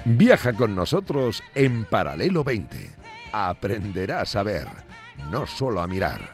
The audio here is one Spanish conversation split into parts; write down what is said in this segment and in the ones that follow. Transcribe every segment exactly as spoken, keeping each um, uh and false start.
Viaja con nosotros en Paralelo veinte. Aprenderás a ver, no solo a mirar.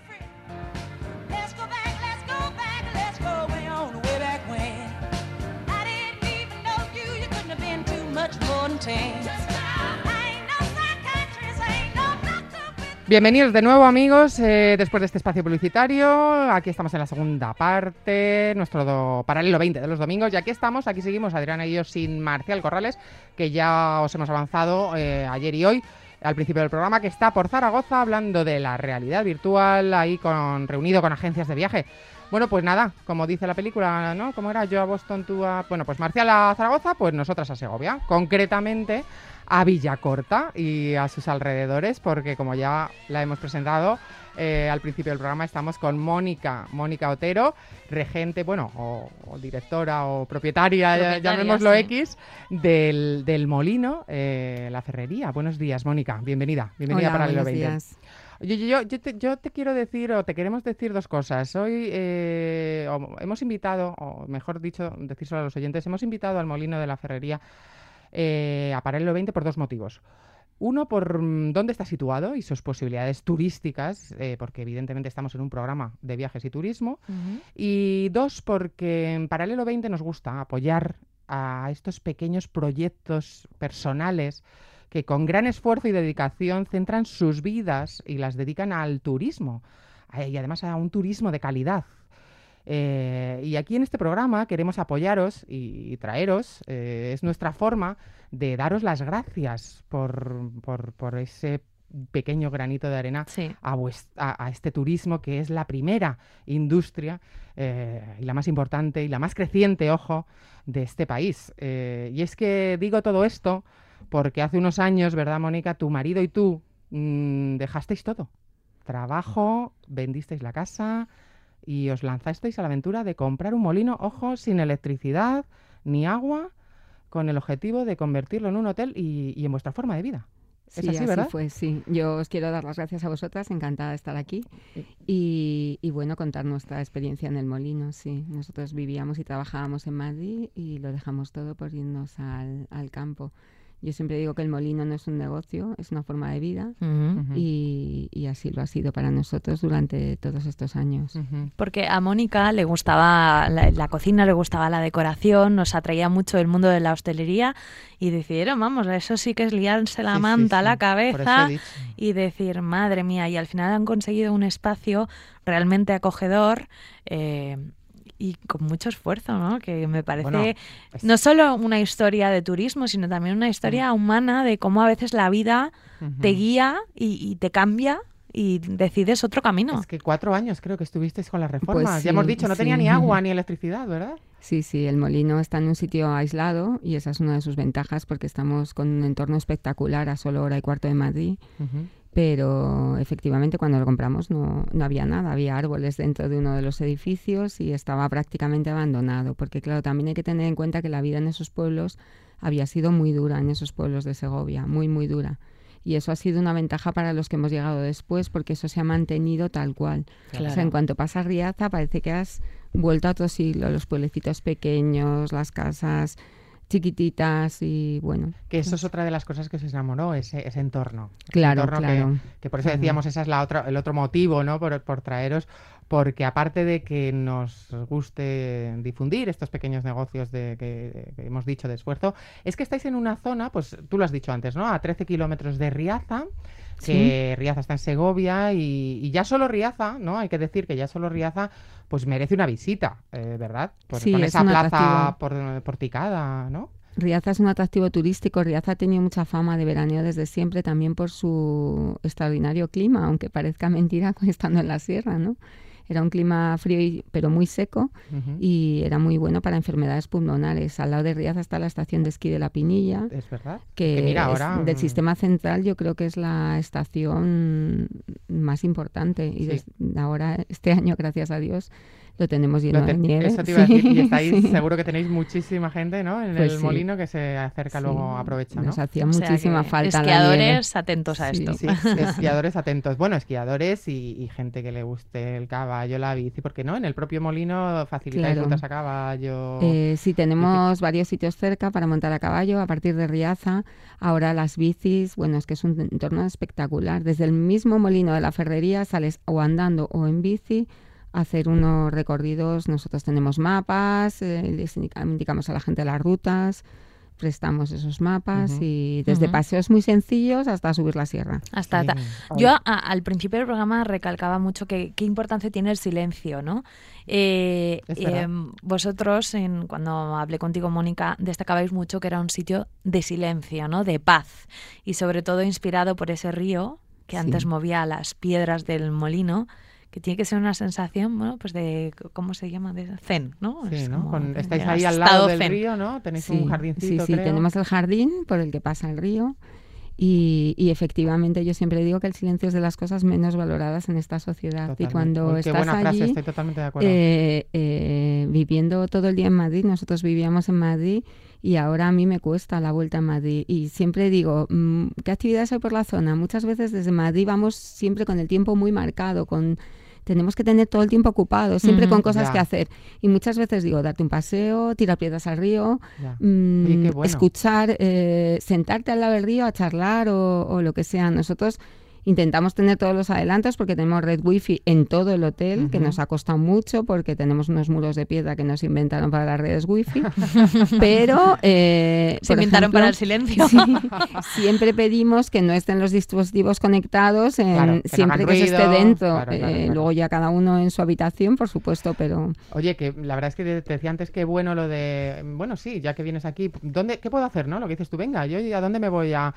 Bienvenidos de nuevo, amigos, eh, después de este espacio publicitario. Aquí estamos en la segunda parte, nuestro do, Paralelo veinte de los domingos. Y aquí estamos, aquí seguimos, Adriana y yo, sin Marcial Corrales, que ya os hemos avanzado eh, ayer y hoy, al principio del programa, que está por Zaragoza hablando de la realidad virtual, ahí con reunido con agencias de viaje. Bueno, pues nada, como dice la película, ¿no? ¿Cómo era? Yo a Boston, tú a... Bueno, pues Marcial a Zaragoza, pues nosotras a Segovia. Concretamente a Villacorta y a sus alrededores, porque como ya la hemos presentado eh, al principio del programa, estamos con Mónica, Mónica Otero, regente, bueno, o, o directora o propietaria, propietaria llamémoslo sí. X, del, del Molino, eh, la ferrería. Buenos días, Mónica, bienvenida, bienvenida Hola, para el buenos veinte. Días. Yo, yo, yo, te, yo te quiero decir, o te queremos decir dos cosas. Hoy eh, hemos invitado, o mejor dicho, decírselo a los oyentes, hemos invitado al Molino de la Ferrería eh, a Paralelo veinte por dos motivos. Uno, por dónde está situado y sus posibilidades turísticas, eh, porque evidentemente estamos en un programa de viajes y turismo. Uh-huh. Y dos, porque en Paralelo veinte nos gusta apoyar a estos pequeños proyectos personales que con gran esfuerzo y dedicación centran sus vidas y las dedican al turismo, y además a un turismo de calidad. Eh, y aquí en este programa queremos apoyaros y, y traeros, eh, es nuestra forma de daros las gracias por, por, por ese pequeño granito de arena sí. a, vuest- a, a este turismo que es la primera industria eh, y la más importante y la más creciente, ojo, de este país. Eh, y es que digo todo esto porque hace unos años, ¿verdad, Mónica? Tu marido y tú mmm, dejasteis todo. Trabajo, vendisteis la casa y os lanzasteis a la aventura de comprar un molino, ojo, sin electricidad ni agua, con el objetivo de convertirlo en un hotel y, y en vuestra forma de vida. ¿Es sí, así, así verdad? fue, sí. Yo os quiero dar las gracias a vosotras, encantada de estar aquí y, y bueno, contar nuestra experiencia en el molino, sí. Nosotros vivíamos y trabajábamos en Madrid y lo dejamos todo por irnos al, al campo. Yo siempre digo que el molino no es un negocio, es una forma de vida uh-huh. y, y así lo ha sido para nosotros durante todos estos años. Uh-huh. Porque a Mónica le gustaba la, la cocina, le gustaba la decoración, nos atraía mucho el mundo de la hostelería y decidieron, vamos, eso sí que es liarse la sí, manta sí, sí. a la cabeza y decir, madre mía, y al final han conseguido un espacio realmente acogedor, eh, y con mucho esfuerzo, ¿no? Que me parece bueno, es... no solo una historia de turismo, sino también una historia uh-huh. humana de cómo a veces la vida uh-huh. te guía y, y te cambia y decides otro camino. Es que cuatro años creo que estuvisteis con las reformas. Pues sí, ya hemos dicho, no sí. tenía ni agua ni electricidad, ¿verdad? Sí, sí, el molino está en un sitio aislado y esa es una de sus ventajas porque estamos con un entorno espectacular a solo hora y cuarto de Madrid. Uh-huh. Pero efectivamente cuando lo compramos no, no había nada, había árboles dentro de uno de los edificios y estaba prácticamente abandonado, porque claro, también hay que tener en cuenta que la vida en esos pueblos había sido muy dura, en esos pueblos de Segovia, muy muy dura. Y eso ha sido una ventaja para los que hemos llegado después, porque eso se ha mantenido tal cual. Claro. O sea, en cuanto pasas Riaza parece que has vuelto a otro siglo, los pueblecitos pequeños, las casas chiquititas y bueno. Que eso es otra de las cosas que se enamoró, ese, ese entorno. Claro, ese entorno claro. Que, que por eso decíamos, esa es la otra, el otro motivo, ¿no? Por, por traeros, porque aparte de que nos guste difundir estos pequeños negocios de, que, que hemos dicho de esfuerzo, es que estáis en una zona, pues tú lo has dicho antes, ¿no? A trece kilómetros de Riaza, que ¿sí? Riaza está en Segovia y, y ya solo Riaza, ¿no? Hay que decir que ya solo Riaza pues merece una visita, eh, ¿verdad? Por, sí, con es esa plaza por, porticada, ¿no? Riaza es un atractivo turístico. Riaza ha tenido mucha fama de veraneo desde siempre, también por su extraordinario clima, aunque parezca mentira estando en la sierra, ¿no? Era un clima frío y, pero muy seco uh-huh. y era muy bueno para enfermedades pulmonares. Al lado de Riaza está la estación de esquí de La Pinilla. Es verdad. Que, que mira, ahora... es, del sistema central yo creo que es la estación más importante. Y sí. des, ahora, este año, gracias a Dios, lo tenemos lleno te, de nieve. Eso te iba sí, a decir, y estáis, sí. seguro que tenéis muchísima gente, ¿no? En pues el sí. molino que se acerca sí. luego aprovecha, ¿no? Nos hacía o sea muchísima falta esquiadores la nieve. atentos a esto. Sí, sí, esquiadores atentos. Bueno, esquiadores y, y gente que le guste el caballo, la bici, ¿por qué no? En el propio molino facilitáis Claro. rutas a caballo. Eh, sí, tenemos varios sitios cerca para montar a caballo a partir de Riaza. Ahora las bicis, bueno, es que es un entorno espectacular. Desde el mismo molino de la Ferrería sales o andando o en bici a hacer unos recorridos. Nosotros tenemos mapas, eh, les indicamos a la gente las rutas, prestamos esos mapas uh-huh. y desde uh-huh. paseos muy sencillos hasta subir la sierra. Hasta, hasta. Yo a, al principio del programa recalcaba mucho que qué importancia tiene el silencio, ¿no? Eh, eh, vosotros, en, cuando hablé contigo, Mónica, destacabais mucho que era un sitio de silencio, ¿no? De paz, y sobre todo inspirado por ese río que antes sí. movía las piedras del molino, que tiene que ser una sensación, bueno, pues de, ¿cómo se llama? De zen, ¿no? Sí, es ¿no? Como, Con, estáis ahí al lado del zen. río, ¿no? Tenéis sí, un jardincito, Sí, sí, creo. tenemos el jardín por el que pasa el río y, y efectivamente yo siempre digo que el silencio es de las cosas menos valoradas en esta sociedad. Totalmente. Y cuando Uy, estás qué buena allí, frase, estoy totalmente de acuerdo. Eh, eh, viviendo todo el día en Madrid, nosotros vivíamos en Madrid y ahora a mí me cuesta la vuelta a Madrid. Y siempre digo, ¿qué actividades hay por la zona? Muchas veces desde Madrid vamos siempre con el tiempo muy marcado, con... Tenemos que tener todo el tiempo ocupado, siempre uh-huh, con cosas ya. que hacer. Y muchas veces digo, darte un paseo, tirar piedras al río, mmm, Oye, qué bueno. escuchar, eh, sentarte al lado del río a charlar o, o lo que sea. Nosotros intentamos tener todos los adelantos porque tenemos red wifi en todo el hotel, uh-huh. que nos ha costado mucho porque tenemos unos muros de piedra que nos inventaron para las redes wifi, pero... Eh, Se inventaron ejemplo, para el silencio. Sí, siempre pedimos que no estén los dispositivos conectados, en, claro, que siempre no que ruido, se esté dentro, claro, claro, eh, claro. luego ya cada uno en su habitación, por supuesto, pero... Oye, que la verdad es que te decía antes que bueno lo de... Bueno, sí, ya que vienes aquí, ¿dónde, ¿qué puedo hacer, no? Lo que dices tú, venga, yo ¿a dónde me voy? A,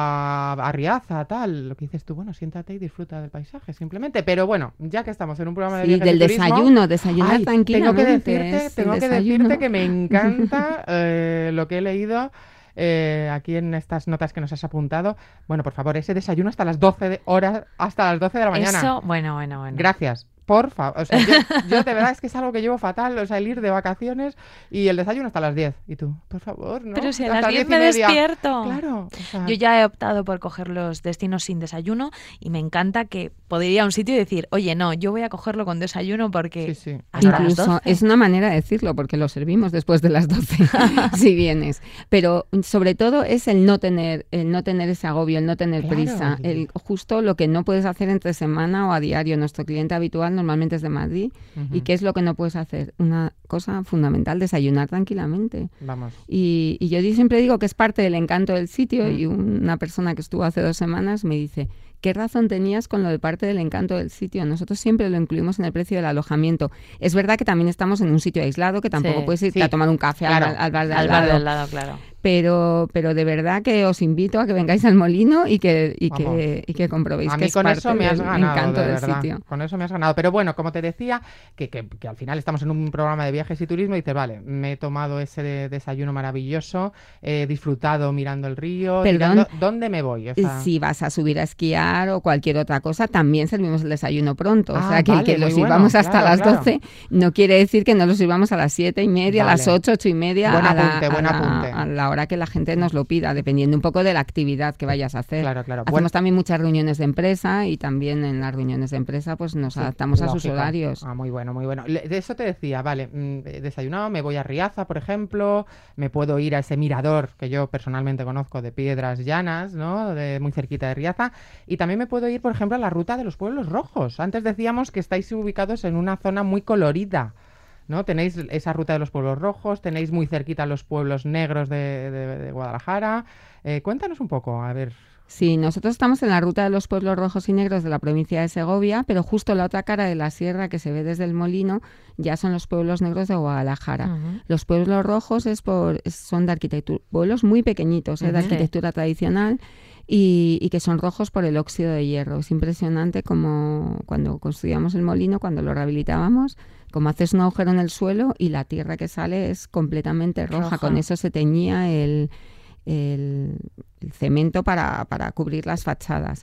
a, a Riaza, tal. Lo que dices tú, bueno, siéntate y disfruta del paisaje, simplemente. Pero bueno, ya que estamos en un programa de sí, viajes del y turismo, desayuno, desayunar ay, tranquilamente. Tengo que decirte, tengo que, decirte que me encanta eh, lo que he leído eh, aquí en estas notas que nos has apuntado. Bueno, por favor, ese desayuno hasta las doce de horas, hasta las doce de la mañana. Eso, bueno, bueno, bueno. Gracias. Por favor, o sea, yo, yo de verdad es que es algo que llevo fatal, o sea, el ir de vacaciones y el desayuno hasta las diez. Y tú, por favor, ¿no? Pero si a hasta las diez me despierto. Claro. O sea... Yo ya he optado por coger los destinos sin desayuno y me encanta que poder ir a un sitio y decir, oye, no, yo voy a cogerlo con desayuno porque... Sí, sí. Hasta Incluso las doce. Es una manera de decirlo porque lo servimos después de las doce, si vienes. Pero sobre todo es el no tener, el no tener ese agobio, el no tener claro. prisa. El, justo lo que no puedes hacer entre semana o a diario. Nuestro cliente habitual normalmente es de Madrid. Uh-huh. ¿Y qué es lo que no puedes hacer? Una cosa fundamental, desayunar tranquilamente. Vamos. Y, y yo siempre digo que es parte del encanto del sitio uh-huh. y una persona que estuvo hace dos semanas me dice, ¿qué razón tenías con lo de parte del encanto del sitio? Nosotros siempre lo incluimos en el precio del alojamiento. Es verdad que también estamos en un sitio aislado, que tampoco sí, puedes irte sí. a tomar un café claro. al, al bar de al, al bar lado. de al lado, claro. Pero, pero de verdad que os invito a que vengáis al molino y que, y que, y que comprobéis a que mí es con parte eso me has del ganado, encanto de del verdad. sitio. Con eso me has ganado. Pero bueno, como te decía, que, que, que al final estamos en un programa de viajes y turismo y dices, vale, me he tomado ese de desayuno maravilloso, he disfrutado mirando el río, Perdón, tirando, ¿dónde me voy? O sea... Si vas a subir a esquiar o cualquier otra cosa, también servimos el desayuno pronto. Ah, o sea, que vale, el que lo muy sirvamos bueno, hasta claro, las claro. doce no quiere decir que no lo sirvamos a las siete y media, Vale. a las ocho, ocho y media, Buen a, la, apunte, a, buen la, apunte. a la hora que la gente nos lo pida, dependiendo un poco de la actividad que vayas a hacer. Claro, claro. Hacemos Bueno. también muchas reuniones de empresa y también en las reuniones de empresa pues nos Sí, adaptamos lógico. a sus horarios. Ah, muy bueno, muy bueno. Le- De eso te decía, vale, mm, he desayunado, me voy a Riaza, por ejemplo, me puedo ir a ese mirador que yo personalmente conozco de Piedras Llanas, ¿no? De, muy cerquita de Riaza, y también me puedo ir, por ejemplo, a la ruta de los pueblos rojos. Antes decíamos que estáis ubicados en una zona muy colorida, ¿no? Tenéis esa ruta de los pueblos rojos, tenéis muy cerquita los pueblos negros de, de- de Guadalajara. Eh, cuéntanos un poco, a ver. Sí, nosotros estamos en la ruta de los pueblos rojos y negros de la provincia de Segovia, pero justo la otra cara de la sierra que se ve desde el molino ya son los pueblos negros de Guadalajara. Uh-huh. Los pueblos rojos es por, es- son de arquitectura, pueblos muy pequeñitos, ¿eh? de Ujú. arquitectura tradicional y, y que son rojos por el óxido de hierro. Es impresionante como cuando construíamos el molino, cuando lo rehabilitábamos, como haces un agujero en el suelo y la tierra que sale es completamente roja. Roja. Con eso se teñía el, el, el cemento para, para cubrir las fachadas.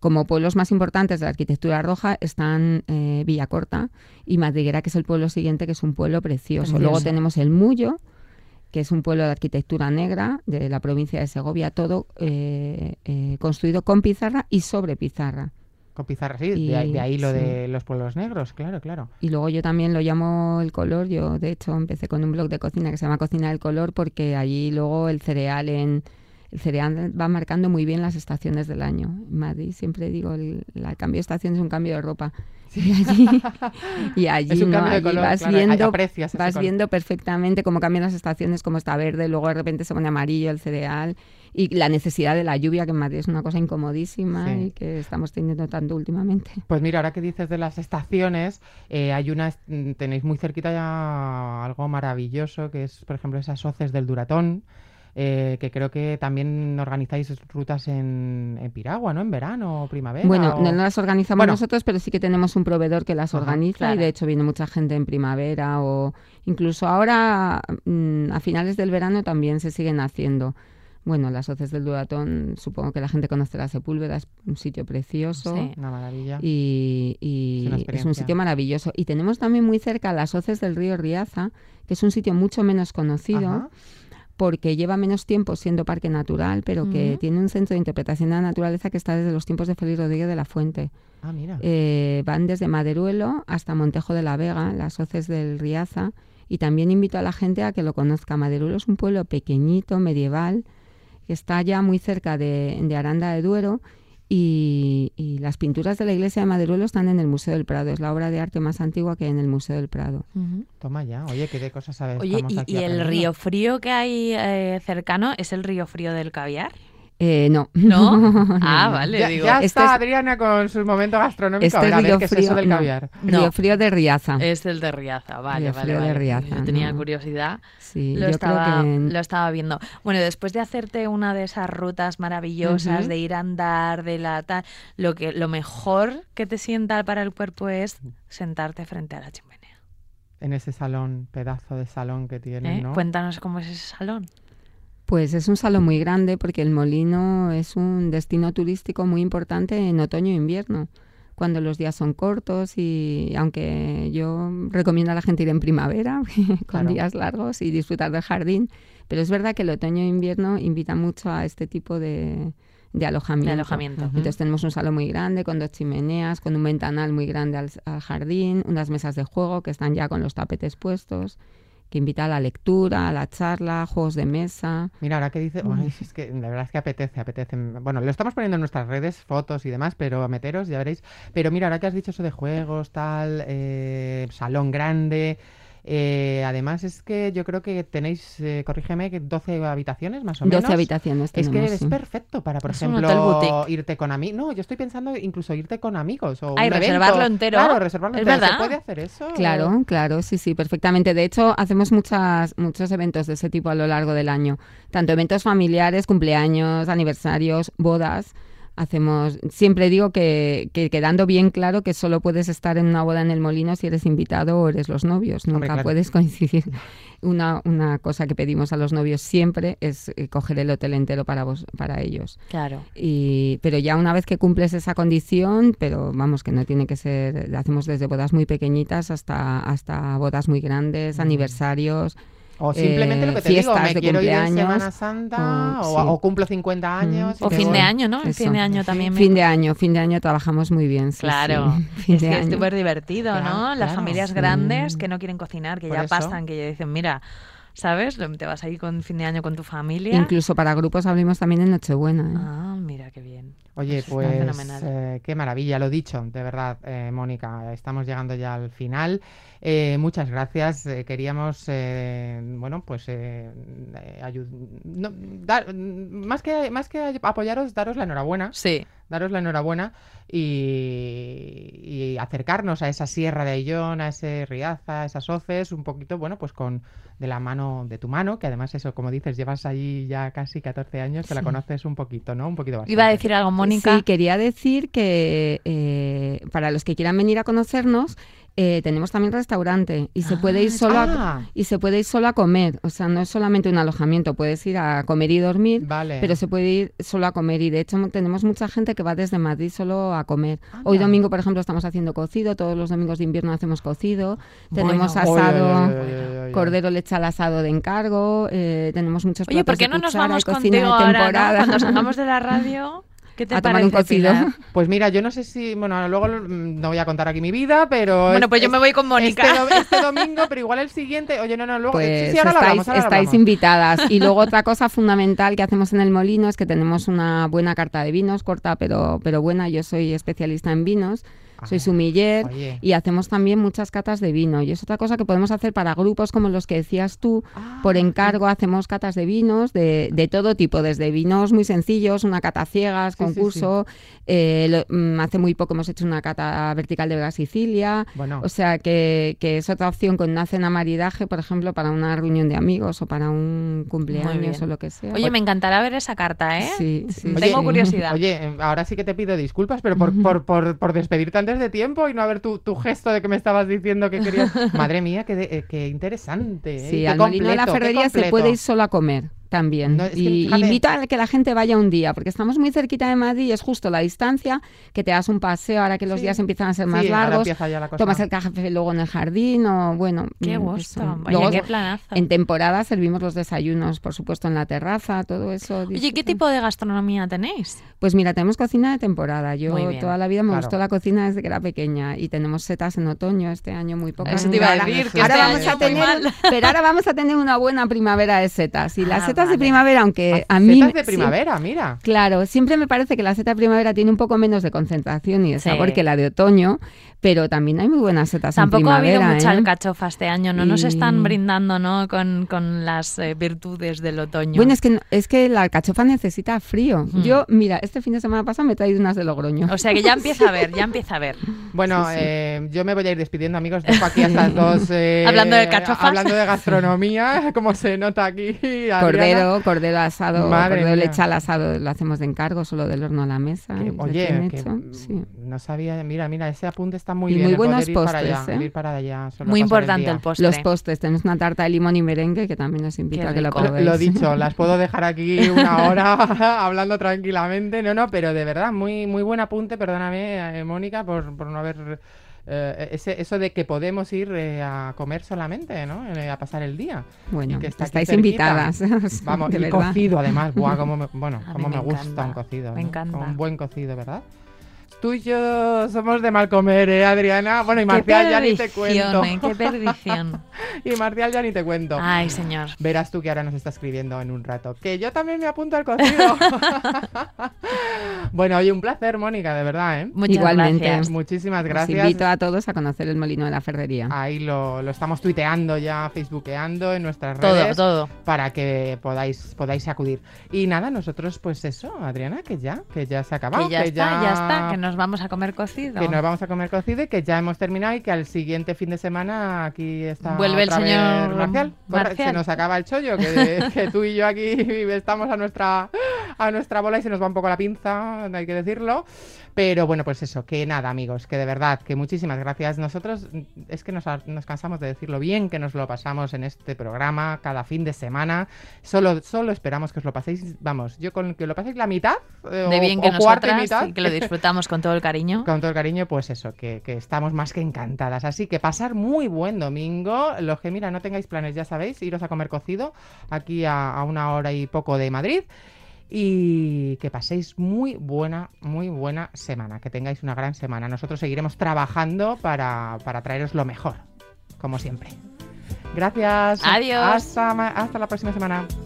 como pueblos más importantes de la arquitectura roja están eh, Villacorta y Madriguera, que es el pueblo siguiente, que es un pueblo precioso. precioso. Luego tenemos el Mullo, que es un pueblo de arquitectura negra de la provincia de Segovia, todo eh, eh, construido con pizarra y sobre pizarra. Con pizarra, sí, y, de, ahí, de ahí lo sí. de los pueblos negros, claro, claro. Y luego yo también lo llamo el color. Yo, de hecho, empecé con un blog de cocina que se llama Cocina del Color, porque allí luego el cereal en el cereal va marcando muy bien las estaciones del año. En Madrid siempre digo, el, el cambio de estación es un cambio de ropa. Sí. Y allí, y allí es un ¿no? cambio de allí color, vas, claro, viendo, vas viendo perfectamente cómo cambian las estaciones, cómo está verde, luego de repente se pone amarillo el cereal, y la necesidad de la lluvia, que en Madrid es una cosa incomodísima sí. y que estamos teniendo tanto últimamente. Pues mira, ahora que dices de las estaciones, eh, hay una, tenéis muy cerquita ya algo maravilloso, que es, por ejemplo, esas hoces del Duratón, Eh, que creo que también organizáis rutas en, en piragua, ¿no? En verano o primavera. Bueno, o... no las organizamos bueno. nosotros, pero sí que tenemos un proveedor que las Ajá, organiza claro. y de hecho viene mucha gente en primavera o incluso ahora mmm, a finales del verano también se siguen haciendo. Bueno, las hoces del Duratón, supongo que la gente conocerá Sepúlveda, es un sitio precioso. Sí, una maravilla. Y, y es, es un sitio maravilloso. Y tenemos también muy cerca las hoces del río Riaza, que es un sitio mucho menos conocido. Ajá. Porque lleva menos tiempo siendo parque natural, pero uh-huh. que tiene un centro de interpretación de la naturaleza que está desde los tiempos de Félix Rodríguez de la Fuente. Ah, mira. Eh, van desde Maderuelo hasta Montejo de la Vega, las hoces del Riaza, y también invito a la gente a que lo conozca. Maderuelo es un pueblo pequeñito, medieval, que está ya muy cerca de, de Aranda de Duero, y, y las pinturas de la iglesia de Maderuelo están en el Museo del Prado. Es la obra de arte más antigua que hay en el Museo del Prado. Uh-huh. Toma ya. Oye, ¿qué de cosas sabes? Oye, ¿y, y el río frío que hay eh, cercano es el río frío del caviar? Eh, no. ¿No? Ah, vale. Ya, digo. ya Este está es, Adriana con su momento gastronómico. Este Ahora, río ¿qué frío, es eso del no, caviar? Río No. frío de Riaza. Es el de Riaza, vale, río vale, frío vale. de Riaza, Yo tenía no. curiosidad. Sí, lo, yo estaba, creo que... lo estaba viendo. Bueno, después de hacerte una de esas rutas maravillosas, uh-huh. de ir a andar, de la tal, lo que lo mejor que te sienta para el cuerpo es sentarte frente a la chimenea. En ese salón, pedazo de salón que tiene, ¿Eh? ¿no? Cuéntanos cómo es ese salón. Pues es un salón muy grande porque el Molino es un destino turístico muy importante en otoño e invierno, cuando los días son cortos, y aunque yo recomiendo a la gente ir en primavera con claro. días largos y disfrutar del jardín, pero es verdad que el otoño e invierno invita mucho a este tipo de, de alojamiento. De alojamiento. Uh-huh. Entonces tenemos un salón muy grande con dos chimeneas, con un ventanal muy grande al, al jardín, unas mesas de juego que están ya con los tapetes puestos, que invita a la lectura, a la charla, juegos de mesa. Mira, ahora que dice, mm. ay, es que la verdad es que apetece, apetece. Bueno, lo estamos poniendo en nuestras redes, fotos y demás, pero a meteros, ya veréis. Pero mira, ahora que has dicho eso de juegos, tal, eh, salón grande... Eh, además es que yo creo que tenéis, eh, corrígeme, que doce habitaciones más o menos. doce habitaciones tenemos, Es que es sí. perfecto para, por es ejemplo, irte con amigos. No, yo estoy pensando incluso irte con amigos o Ay, un reservarlo evento. entero. Claro, reservarlo ¿Es entero. verdad? ¿Se puede hacer eso? Claro, claro, sí, sí, perfectamente. De hecho, hacemos muchas, muchos eventos de ese tipo a lo largo del año. Tanto eventos familiares, cumpleaños, aniversarios, bodas. Hacemos, siempre digo que, que quedando bien claro que solo puedes estar en una boda en el Molino si eres invitado o eres los novios, nunca Hombre, claro. puedes coincidir. Una, una cosa que pedimos a los novios siempre es eh, coger el hotel entero para vos, para ellos. Claro. Y, pero ya una vez que cumples esa condición, pero vamos, que no tiene que ser, hacemos desde bodas muy pequeñitas hasta, hasta bodas muy grandes, mm. aniversarios. O simplemente eh, lo que te fiestas digo, me de quiero ir en cumpleaños, Semana Santa o, o, sí. o cumplo cincuenta años. Mm. O fin voy. de año, ¿no? El Eso. fin de año también. Fin me... de año, fin de año trabajamos muy bien. Sí, claro, sí. Fin es de que año. es súper divertido, claro, ¿no? Las claro, familias sí. grandes que no quieren cocinar, que Por ya eso. pasan, que ya dicen, mira... ¿Sabes? Te vas ahí con fin de año con tu familia. Incluso para grupos abrimos también en Nochebuena. ¿eh? Ah, mira qué bien. Oye, Eso pues está fenomenal. eh, qué maravilla, lo dicho, de verdad, eh, Mónica, estamos llegando ya al final. Eh, muchas gracias. Eh, queríamos, eh, bueno, pues eh, eh, ayud- no, dar, más que más que apoyaros, daros la enhorabuena. Sí. Daros la enhorabuena y, y acercarnos a esa sierra de Ayllón, a ese Riaza, a esas hoces, un poquito, bueno, pues con de la mano de tu mano, que además eso, como dices, llevas allí ya casi catorce años, te la Sí. conoces un poquito, ¿no? Un poquito bastante. Iba a decir algo, Mónica. Sí, quería decir que eh, para los que quieran venir a conocernos, Eh, tenemos también restaurante y se Ah, puede ir solo ah. a, y se puede ir solo a comer, o sea, no es solamente un alojamiento, puedes ir a comer y dormir, Vale. pero se puede ir solo a comer y de hecho tenemos mucha gente que va desde Madrid solo a comer. Anda. Hoy domingo, por ejemplo, estamos haciendo cocido, todos los domingos de invierno hacemos cocido, Bueno. tenemos Oy, oy, asado, oy, oy, oy, oy. cordero leche al asado de encargo, eh, tenemos muchos Oye, platos ¿por qué de no nos cuchara y vamos cocina contigo de ahora, ¿no? temporada. Cuando salgamos de la radio? ¿Qué te A parece, tomar un cocido. Pilar? Pues mira, yo no sé si, bueno, luego mm, no voy a contar aquí mi vida, pero... Bueno, es- pues yo es- me voy con Mónica. Este, do- este domingo, pero igual el siguiente, oye, no, no, luego... Pues sí, sí, ahora lo estáis, hablamos, ahora lo estáis hablamos. invitadas. Y luego otra cosa fundamental que hacemos en el molino es que tenemos una buena carta de vinos, corta pero, pero buena. Yo soy especialista en vinos, soy Ah, sommelier oye. y hacemos también muchas catas de vino. Y es otra cosa que podemos hacer para grupos como los que decías tú. Ah, Por encargo hacemos catas de vinos de, de todo tipo, desde vinos muy sencillos, una cata ciegas, Sí, sí, concurso. eh, lo- mm, hace muy poco hemos hecho una cata vertical de Vega Sicilia. Bueno, O sea, que, que es otra opción con una cena maridaje, por ejemplo, para una reunión de amigos o para un cumpleaños bien. o lo que sea. Oye, me encantará ver esa carta, ¿eh? Sí, sí, Tengo sí. curiosidad. oye, eh, ahora sí que te pido disculpas, pero por, por, por, por despedirte antes de tiempo y no haber tu, tu gesto de que me estabas diciendo que querías... Madre mía, qué, de- eh, qué interesante. ¿eh? Sí, Qué al molino de la completo, qué Ferrería se completo. puede ir solo a comer también. No, es que y fíjate- invito a que la gente vaya un día, porque estamos muy cerquita de Madrid y es justo la distancia, que te das un paseo ahora que los Sí. días empiezan a ser más Sí, ahora largos, empieza ya la cosa. tomas el café luego en el jardín o bueno... Qué mm, gusto. eso. Oye, Luego, qué planazo. en temporada servimos los desayunos, por supuesto, en la terraza, todo eso. Oye, ¿qué disfrutan. tipo de gastronomía tenéis? Pues mira, tenemos cocina de temporada. Yo Muy bien. toda la vida me Claro. gustó la cocina desde que era pequeña y tenemos setas en otoño, este año muy pocas. Eso te iba a Ahora- decir, que ahora este vamos año a muy tener, mal. pero ahora vamos a tener una buena primavera de setas. Y las Ah, setas vale. de primavera, aunque Ah, a mí... setas de sí, primavera, mira. claro, siempre me parece que la seta de primavera tiene un poco menos de concentración y de Sí. sabor que la de otoño, pero también hay muy buenas setas Tampoco en ha primavera. habido mucha ¿eh? alcachofa este año, no nos Y- están brindando, ¿no? Con, con las eh, virtudes del otoño. Bueno, es que, no- es que la alcachofa necesita frío. Mm. Yo, mira, este fin de semana pasado me he traído unas de Logroño. O sea que ya empieza a ver, ya empieza a ver. Bueno, Sí, sí. eh, yo me voy a ir despidiendo, amigos. Dejo aquí a estas dos... eh, Hablando de cachofas. Hablando de gastronomía, como se nota aquí. Adriana. Cordero, cordero asado, Madre cordero mía. leche al asado lo hacemos de encargo, solo del horno a la mesa. Que, recién oye, que, hecho, mm, sí. no sabía, mira, mira, ese apunte está muy Y bien. muy el poder buenos ir para postres, allá, ¿eh? el ir para allá, solo Muy pasar importante día. el postre. Los postres, tenemos una tarta de limón y merengue que también os invito Qué a que lo rico. probéis. Lo dicho, las puedo dejar aquí una hora hablando tranquilamente. No, no, pero de verdad, muy, muy buen apunte, perdóname, eh, Mónica, por, por no haber... eh, ese, eso de que podemos ir eh, a comer solamente, ¿no? Eh, a pasar el día. Bueno, Y que está aquí estáis cerquita. invitadas. Vamos, de y verdad. cocido además. Buah, cómo me, bueno, A cómo mí me, me gusta encanta, un cocido. me ¿no? encanta. Un buen cocido, ¿verdad? Tú y yo somos de mal comer, ¿eh, Adriana? Bueno, y Qué Marcial ya ni te cuento. perdición, ¿eh? Qué perdición. Y Marcial ya ni te cuento. Ay, señor. Verás tú que ahora nos está escribiendo en un rato. Que yo también me apunto al cocido. Bueno, oye, un placer, Mónica, de verdad, ¿eh? Muchas Igualmente. gracias. Muchísimas Os gracias. invito a todos a conocer el molino de la Ferrería. Ahí lo, lo estamos tuiteando ya, facebookeando en nuestras Todo, redes. todo. Para que podáis, podáis acudir. Y nada, nosotros pues eso, Adriana, que ya, que ya se ha acabado. Que ya está, ya está, que nos vamos a comer cocido. que nos vamos a comer cocido y que ya hemos terminado y que al siguiente fin de semana aquí está Vuelve el otra vez señor Marcial. Corre, Marcial. Se nos acaba el chollo, que, que tú y yo aquí estamos a nuestra, a nuestra bola y se nos va un poco la pinza, hay que decirlo. Pero bueno, pues eso, que nada, amigos, que de verdad, que muchísimas gracias. Nosotros es que nos, nos cansamos de decirlo bien, que nos lo pasamos en este programa cada fin de semana. Solo, solo esperamos que os lo paséis, vamos, yo con que lo paséis la mitad, eh, De o, bien que o cuarto y nosotras mitad, y que lo disfrutamos con todo el cariño. con todo el cariño, pues eso, que, que estamos más que encantadas. Así que pasar muy buen domingo. Los que, mira, no tengáis planes, ya sabéis, iros a comer cocido aquí a, a una hora y poco de Madrid. Y que paséis muy buena, muy buena semana. Que tengáis una gran semana. Nosotros seguiremos trabajando para, para traeros lo mejor, como siempre. Gracias. Adiós. Hasta, ma- hasta la próxima semana.